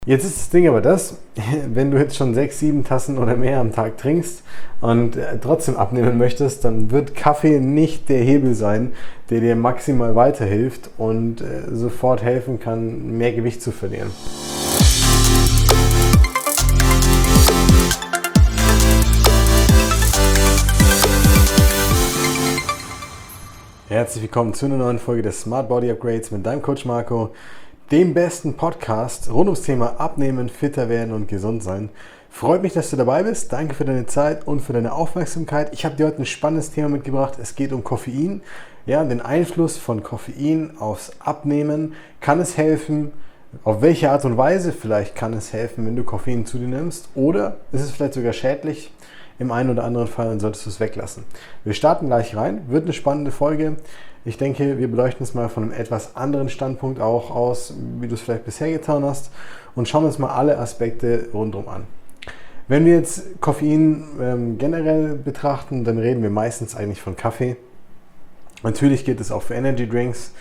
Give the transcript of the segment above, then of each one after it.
Jetzt ist das Ding aber das, wenn du jetzt schon 6, 7 Tassen oder mehr am Tag trinkst und trotzdem abnehmen möchtest, dann wird Kaffee nicht der Hebel sein, der dir maximal weiterhilft und sofort helfen kann, mehr Gewicht zu verlieren. Herzlich willkommen zu einer neuen Folge des Smart Body Upgrades mit deinem Coach Marco, dem besten Podcast rund ums Thema Abnehmen, fitter werden und gesund sein. Freut mich, dass du dabei bist. Danke für deine Zeit und für deine Aufmerksamkeit. Ich habe dir heute ein spannendes Thema mitgebracht. Es geht um Koffein. Ja, den Einfluss von Koffein aufs Abnehmen. Kann es helfen? Auf welche Art und Weise vielleicht kann es helfen, wenn du Koffein zu dir nimmst? Oder ist es vielleicht sogar schädlich? Im einen oder anderen Fall, dann solltest du es weglassen. Wir starten gleich rein. Wird eine spannende Folge. Ich denke, wir beleuchten es mal von einem etwas anderen Standpunkt auch aus, wie du es vielleicht bisher getan hast, und schauen uns mal alle Aspekte rundum an. Wenn wir jetzt Koffein generell betrachten, dann reden wir meistens eigentlich von Kaffee. Natürlich geht es auch für Energy Drinks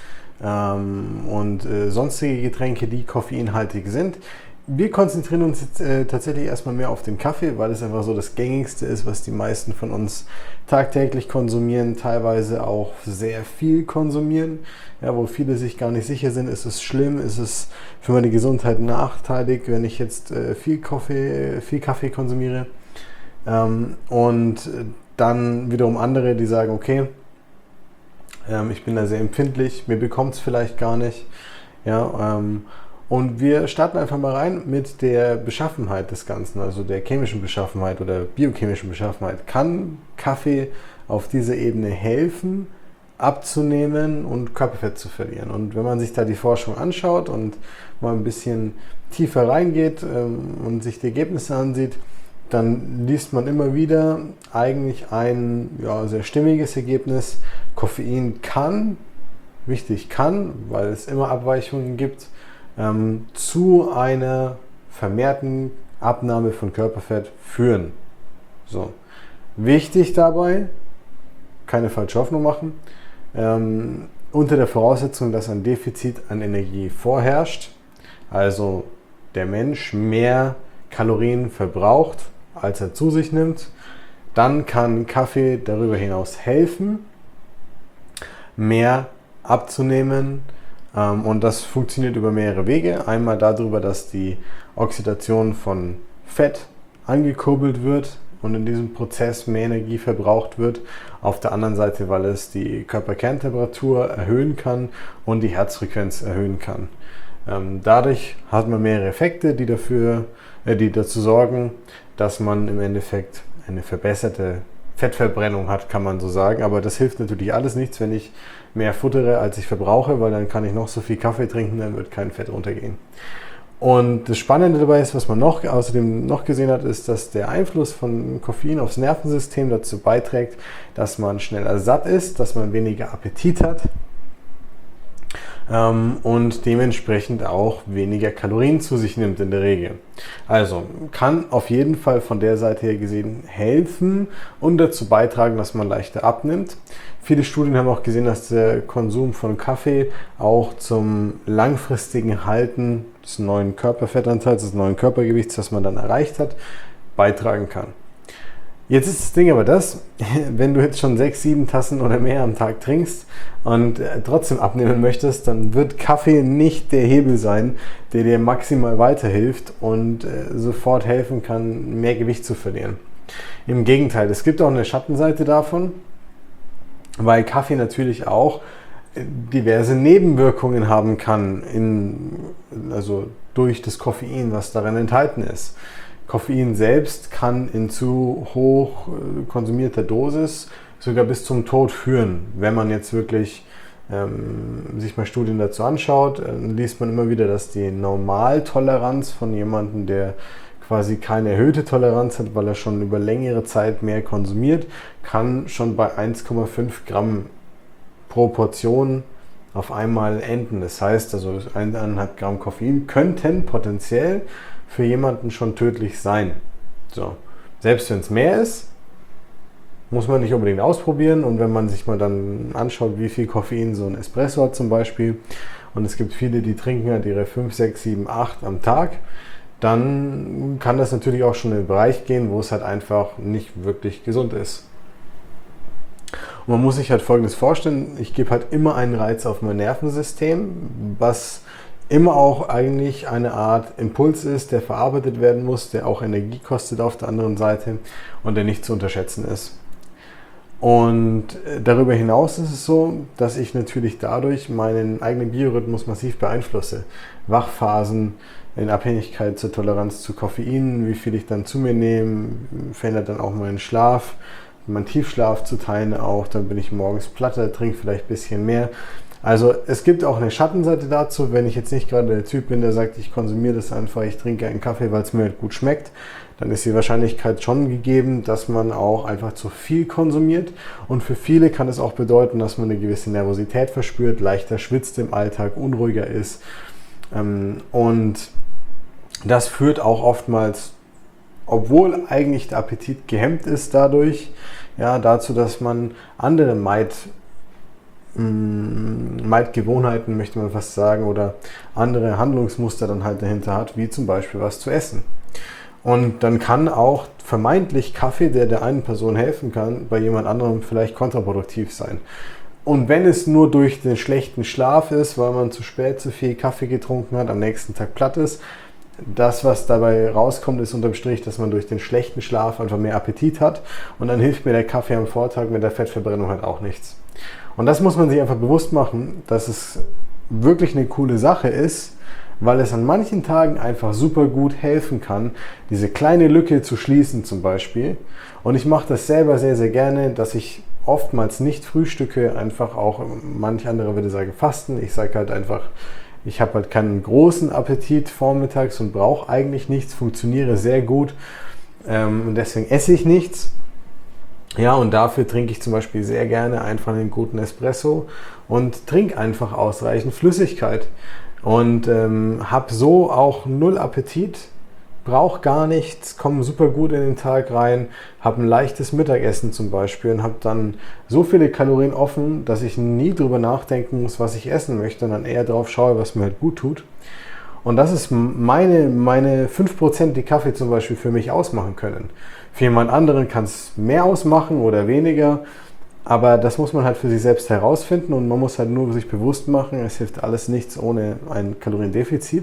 und sonstige Getränke, die koffeinhaltig sind. Wir konzentrieren uns jetzt tatsächlich erstmal mehr auf den Kaffee, weil es einfach so das Gängigste ist, was die meisten von uns tagtäglich konsumieren, teilweise auch sehr viel konsumieren, ja, wo viele sich gar nicht sicher sind, ist es schlimm, ist es für meine Gesundheit nachteilig, wenn ich jetzt viel Kaffee konsumiere. Und dann wiederum andere, die sagen, okay, ich bin da sehr empfindlich, mir bekommt es vielleicht gar nicht, ja, und wir starten einfach mal rein mit der Beschaffenheit des Ganzen, also der chemischen Beschaffenheit oder biochemischen Beschaffenheit. Kann Kaffee auf dieser Ebene helfen, abzunehmen und Körperfett zu verlieren? Und wenn man sich da die Forschung anschaut und mal ein bisschen tiefer reingeht und sich die Ergebnisse ansieht, dann liest man immer wieder eigentlich ein sehr stimmiges Ergebnis. Koffein kann, weil es immer Abweichungen gibt, zu einer vermehrten Abnahme von Körperfett führen. So. Wichtig dabei, keine falsche Hoffnung machen, unter der Voraussetzung, dass ein Defizit an Energie vorherrscht, also der Mensch mehr Kalorien verbraucht, als er zu sich nimmt, dann kann Kaffee darüber hinaus helfen, mehr abzunehmen. Und das funktioniert über mehrere Wege. Einmal darüber, dass die Oxidation von Fett angekurbelt wird und in diesem Prozess mehr Energie verbraucht wird. Auf der anderen Seite, weil es die Körperkerntemperatur erhöhen kann und die Herzfrequenz erhöhen kann. Dadurch hat man mehrere Effekte, die dazu sorgen, dass man im Endeffekt eine verbesserte Fettverbrennung hat, kann man so sagen. Aber das hilft natürlich alles nichts, wenn ich mehr futtere, als ich verbrauche, weil dann kann ich noch so viel Kaffee trinken, dann wird kein Fett runtergehen. Und das Spannende dabei ist, was man außerdem noch gesehen hat, ist, dass der Einfluss von Koffein aufs Nervensystem dazu beiträgt, dass man schneller satt ist, dass man weniger Appetit hat und dementsprechend auch weniger Kalorien zu sich nimmt in der Regel. Also kann auf jeden Fall von der Seite her gesehen helfen und dazu beitragen, dass man leichter abnimmt. Viele Studien haben auch gesehen, dass der Konsum von Kaffee auch zum langfristigen Halten des neuen Körperfettanteils, des neuen Körpergewichts, das man dann erreicht hat, beitragen kann. Jetzt ist das Ding aber das, wenn du jetzt schon 6, 7 Tassen oder mehr am Tag trinkst und trotzdem abnehmen möchtest, dann wird Kaffee nicht der Hebel sein, der dir maximal weiterhilft und sofort helfen kann, mehr Gewicht zu verlieren. Im Gegenteil, es gibt auch eine Schattenseite davon, weil Kaffee natürlich auch diverse Nebenwirkungen haben kann, also durch das Koffein, was darin enthalten ist. Koffein selbst kann in zu hoch konsumierter Dosis sogar bis zum Tod führen. Wenn man jetzt wirklich sich mal Studien dazu anschaut, liest man immer wieder, dass die Normaltoleranz von jemandem, der quasi keine erhöhte Toleranz hat, weil er schon über längere Zeit mehr konsumiert, kann schon bei 1,5 Gramm pro Portion auf einmal enden. Das heißt, also 1,5 Gramm Koffein könnten potenziell für jemanden schon tödlich sein. So. Selbst wenn es mehr ist, muss man nicht unbedingt ausprobieren. Und wenn man sich mal dann anschaut, wie viel Koffein so ein Espresso hat zum Beispiel, und es gibt viele, die trinken halt ihre 5, 6, 7, 8 am Tag, dann kann das natürlich auch schon in den Bereich gehen, wo es halt einfach nicht wirklich gesund ist. Und man muss sich halt Folgendes vorstellen, ich gebe halt immer einen Reiz auf mein Nervensystem, was immer auch eigentlich eine Art Impuls ist, der verarbeitet werden muss, der auch Energie kostet auf der anderen Seite und der nicht zu unterschätzen ist. Und darüber hinaus ist es so, dass ich natürlich dadurch meinen eigenen Biorhythmus massiv beeinflusse. Wachphasen in Abhängigkeit zur Toleranz zu Koffein, wie viel ich dann zu mir nehme, verändert dann auch meinen Schlaf, meinen Tiefschlaf zu teilen auch, dann bin ich morgens platter, trinke vielleicht ein bisschen mehr. Also es gibt auch eine Schattenseite dazu, wenn ich jetzt nicht gerade der Typ bin, der sagt, ich konsumiere das einfach, ich trinke einen Kaffee, weil es mir halt gut schmeckt, dann ist die Wahrscheinlichkeit schon gegeben, dass man auch einfach zu viel konsumiert. Und für viele kann es auch bedeuten, dass man eine gewisse Nervosität verspürt, leichter schwitzt im Alltag, unruhiger ist. Und das führt auch oftmals, obwohl eigentlich der Appetit gehemmt ist dadurch, ja, dazu, dass man andere Meidgewohnheiten, möchte man fast sagen, oder andere Handlungsmuster dann halt dahinter hat, wie zum Beispiel was zu essen. Und dann kann auch vermeintlich Kaffee, der einen Person helfen kann, bei jemand anderem vielleicht kontraproduktiv sein. Und wenn es nur durch den schlechten Schlaf ist, weil man zu spät zu viel Kaffee getrunken hat, am nächsten Tag platt ist, das, was dabei rauskommt, ist unterm Strich, dass man durch den schlechten Schlaf einfach mehr Appetit hat und dann hilft mir der Kaffee am Vortag mit der Fettverbrennung halt auch nichts. Und das muss man sich einfach bewusst machen, dass es wirklich eine coole Sache ist, weil es an manchen Tagen einfach super gut helfen kann, diese kleine Lücke zu schließen zum Beispiel. Und ich mache das selber sehr, sehr gerne, dass ich oftmals nicht frühstücke, einfach auch, manch andere würde sagen fasten. Ich sage halt einfach, ich habe halt keinen großen Appetit vormittags und brauche eigentlich nichts, funktioniere sehr gut und deswegen esse ich nichts. Ja, und dafür trinke ich zum Beispiel sehr gerne einfach einen guten Espresso und trinke einfach ausreichend Flüssigkeit. Und habe so auch null Appetit, brauche gar nichts, komme super gut in den Tag rein, habe ein leichtes Mittagessen zum Beispiel und habe dann so viele Kalorien offen, dass ich nie drüber nachdenken muss, was ich essen möchte und dann eher drauf schaue, was mir halt gut tut. Und das ist meine 5%, die Kaffee zum Beispiel für mich ausmachen können. Für jemand anderen kann es mehr ausmachen oder weniger. Aber das muss man halt für sich selbst herausfinden und man muss halt nur sich bewusst machen, es hilft alles nichts ohne ein Kaloriendefizit.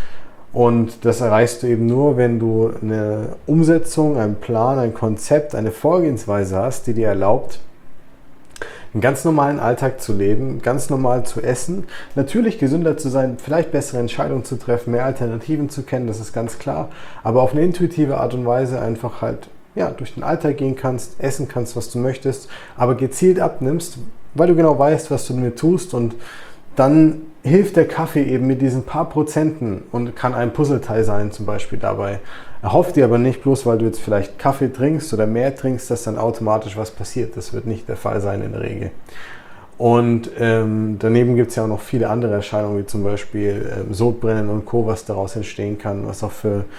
Und das erreichst du eben nur, wenn du eine Umsetzung, einen Plan, ein Konzept, eine Vorgehensweise hast, die dir erlaubt, einen ganz normalen Alltag zu leben, ganz normal zu essen, natürlich gesünder zu sein, vielleicht bessere Entscheidungen zu treffen, mehr Alternativen zu kennen, das ist ganz klar, aber auf eine intuitive Art und Weise einfach halt durch den Alltag gehen kannst, essen kannst, was du möchtest, aber gezielt abnimmst, weil du genau weißt, was du damit tust und dann hilft der Kaffee eben mit diesen paar Prozenten und kann ein Puzzleteil sein zum Beispiel dabei. Erhoff dir aber nicht bloß, weil du jetzt vielleicht Kaffee trinkst oder mehr trinkst, dass dann automatisch was passiert. Das wird nicht der Fall sein in der Regel. Und daneben gibt es ja auch noch viele andere Erscheinungen, wie zum Beispiel Sodbrennen und Co., was daraus entstehen kann, was auch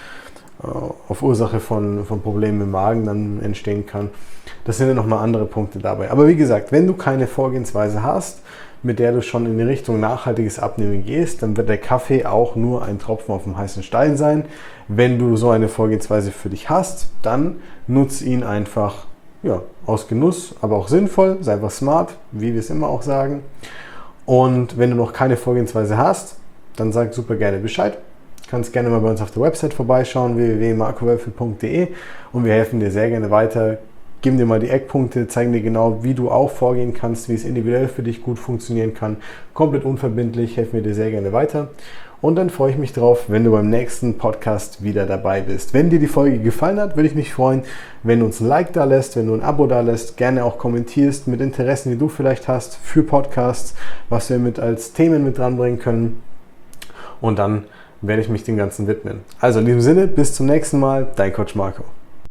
auf Ursache von Problemen im Magen dann entstehen kann. Das sind ja nochmal andere Punkte dabei. Aber wie gesagt, wenn du keine Vorgehensweise hast, mit der du schon in die Richtung nachhaltiges Abnehmen gehst, dann wird der Kaffee auch nur ein Tropfen auf dem heißen Stein sein. Wenn du so eine Vorgehensweise für dich hast, dann nutze ihn einfach aus Genuss, aber auch sinnvoll, sei einfach smart, wie wir es immer auch sagen. Und wenn du noch keine Vorgehensweise hast, dann sag super gerne Bescheid. Du kannst gerne mal bei uns auf der Website vorbeischauen, www.marcowölfel.de, und wir helfen dir sehr gerne weiter, geben dir mal die Eckpunkte, zeigen dir genau, wie du auch vorgehen kannst, wie es individuell für dich gut funktionieren kann. Komplett unverbindlich, helfen wir dir sehr gerne weiter. Und dann freue ich mich drauf, wenn du beim nächsten Podcast wieder dabei bist. Wenn dir die Folge gefallen hat, würde ich mich freuen, wenn du uns ein Like da lässt, wenn du ein Abo da lässt, gerne auch kommentierst mit Interessen, die du vielleicht hast für Podcasts, was wir als Themen mit dranbringen können. Und dann werde ich mich dem Ganzen widmen. Also in diesem Sinne, bis zum nächsten Mal, dein Coach Marco.